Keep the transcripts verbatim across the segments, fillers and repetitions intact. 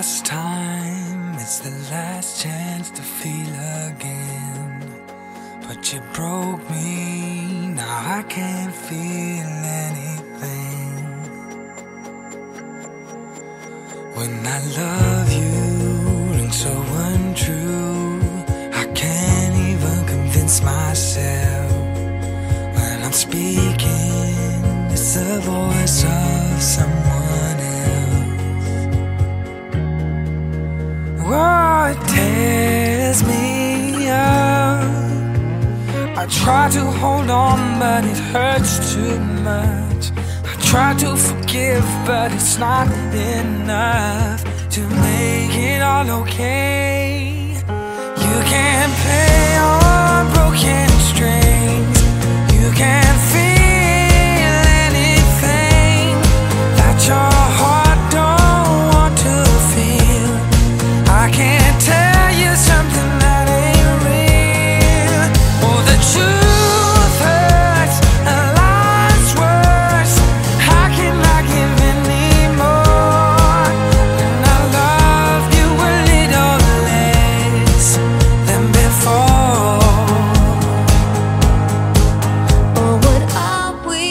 last time, it's the last chance to feel again. But you broke me, now I can't feel anything. When I love you rings so untrue, I can't even convince myself. When I'm speaking, it's the voice of someone else. Oh, it tears me up. I try to hold on, but it hurts too much. I try to forgive, but it's not enough to make it all okay. You can't play on broken strings. You can't feel anything that your heart don't want to feel. I can't tell you something that ain't real. Oh, the truth hurts and lies worse. How can I give any more when I love you a little less than before? Oh, what are we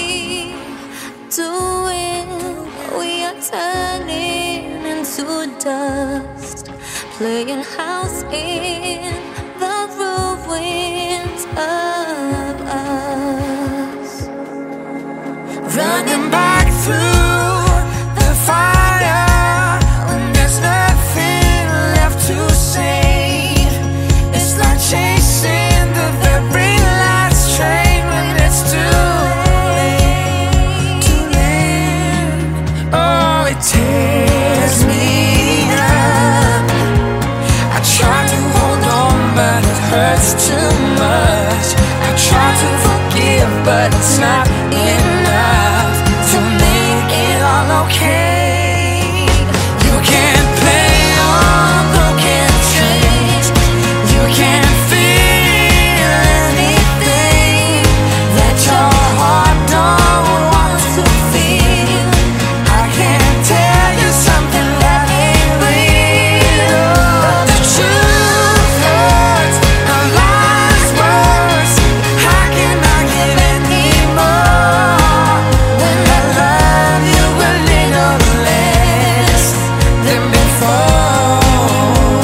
doing? We are turning into dust, playing house in the ruins of us, Running back through the fire when there's nothing left to save. It's like chasing the very last train when it's too late, too late. Oh, it tears me up. I try to hold on, but it hurts too much. I try to forgive, but it's not enough to make it all okay. You can't play on broken strings. You can't feel anything that your heart don't want to feel. I can't tell you something that ain't real. The truth hurts and lies worse. How can I give any more when I love you a little less than before?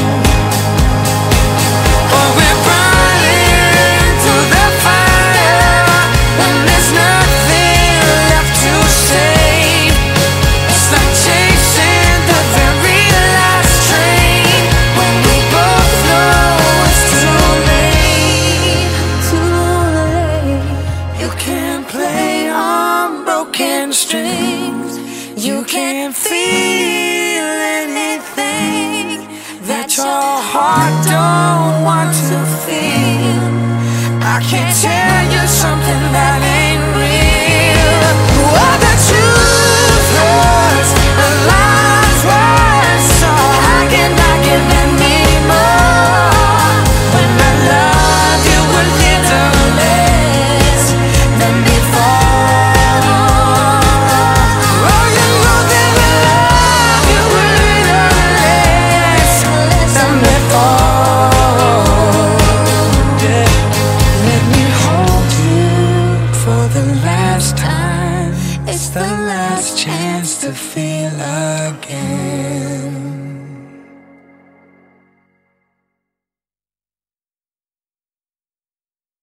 Oh, we're burning through the fire when there's nothing left to save. It's like chasing the very last train when we both know it's too late. too late. You can't play on broken strings. You can't feel anything that your heart don't want to feel. I can't tell you something that ain't real. Oh, the truth hurts and lies worse. So how can I give any more when I love you a little less than before? Oh, you know that I love you a little less than before. Yeah. Let me hold you for the last time. It's the last chance to feel again.